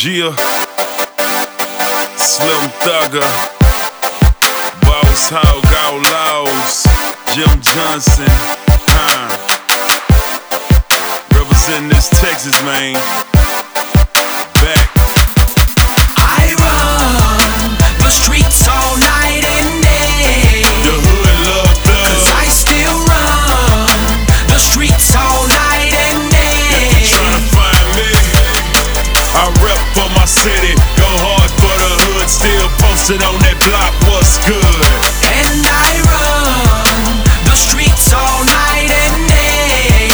Gia, Slim Thugger, Boss Hog Outlaws, Jim Johnson, representing this Texas, man. Back. I run the streets all night and day. The hood love thugs. 'Cause I still run the streets all night and day. Tryna find me. I rep for my city, go hard for the hood. Still posted on that block, what's good? And I run the streets all night and day.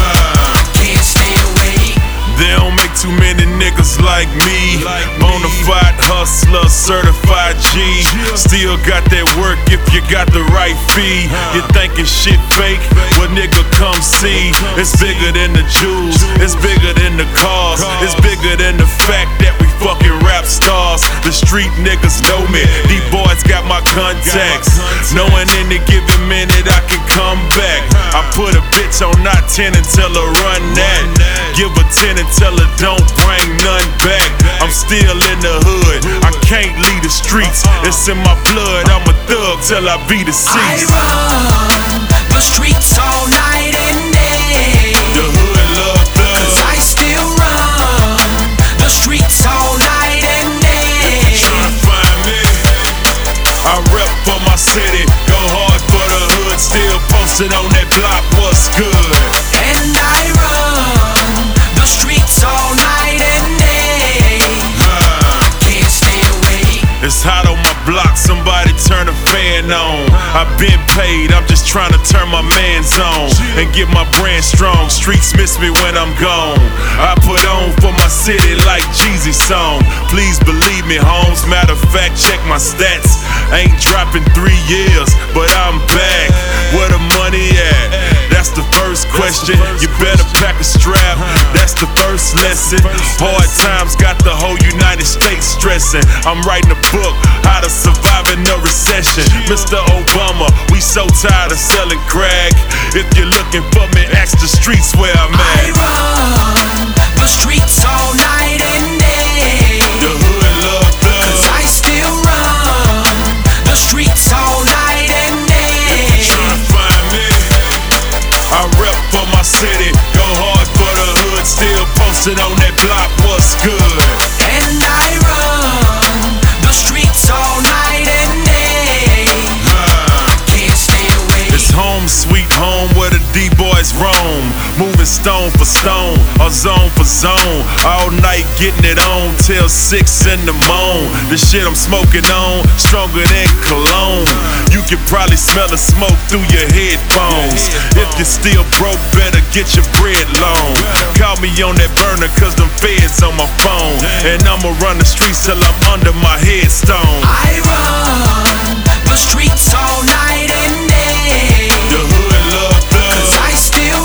Can't stay awake. They don't make too many niggas like me. Bonafide hustler, certified G. Still got that work if you got the right fee. You thinking shit fake? Well, nigga, come see. It's bigger than the jewels, it's bigger than the cars, it's bigger than the fact that we fucking rap stars. The street niggas know me, these boys got my contacts. Knowing any given minute I can come back. I put a bitch on not 10 and tell her run that. Give her 10 and tell her don't bring none back. I'm still in the hood, I can't leave the streets. It's in my blood, I'm a thug till I be deceased. I run the streets all night and day. The hood love thugs. 'Cause I still run the streets all night and day. Tryna find me. I rep for my city, go hard for the hood. Still posted on that block, what's good? And I run the streets all night and day. Can't stay awake. It's hot on my block, somebody turn a fan on. I've been paid, I'm just trying to turn my man's on and get my brand strong. Streets miss me when I'm gone. I put on for my city like Jeezy's song. Please believe me, Holmes. Matter of fact, check my stats. Ain't dropping 3 years, but I'm back. Where the money at? That's the first question. You better pack a strap. That's the first lesson. Hard times got the whole United States stressing. I'm writing a book, how to survive in a recession. Mr. Obama, we so tired of selling crack. If you're looking for me, ask the streets where I'm I at. run the streets all night and day. The hood love thugs. 'Cause I still run the streets all night and day. Tryna find me. I rep for my city, go hard for the hood. Still posted on that block, what's good? And I run the streets all night and day. Can't stay awake. It's home sweet home where the D-boys roam. Moving stone for stone, or zone for zone. All night getting it on till 6 in the morning. The shit I'm smoking on, stronger than cologne. You can probably smell the smoke through your headphones. If you're still broke, better get your bread long. Call me on that burner, cause them feds on my phone. And I'ma run the streets till I'm under my headstone. I run the streets all night and day. The hood love thugs. 'Cause I still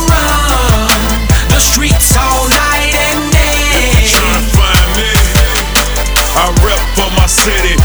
run the streets all night and day. Tryna find me. I rep for my city,